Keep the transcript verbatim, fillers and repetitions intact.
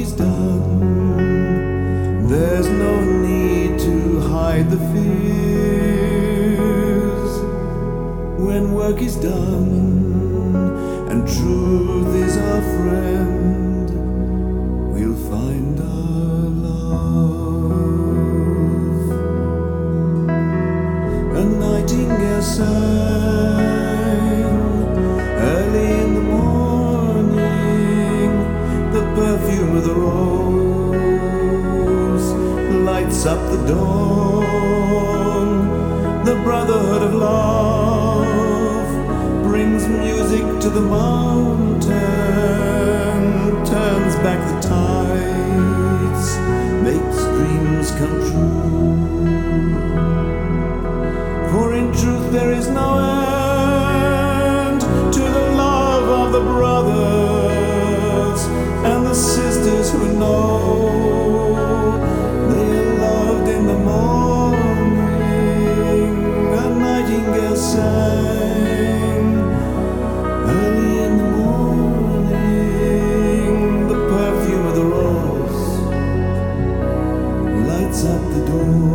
is done, there's no need to hide the fears. When work is done and truth is our friend, we'll find our love. A nightingale sang early in the morning, the perfume of the rose lights up the dawn. The brotherhood of love brings music to the mountain, turns back the tides, makes dreams come true. For in truth there is no end to the love of the brothers and the sisters who know they are loved in the morning. A nightingale sang early in the morning, the perfume of the rose lights up the door.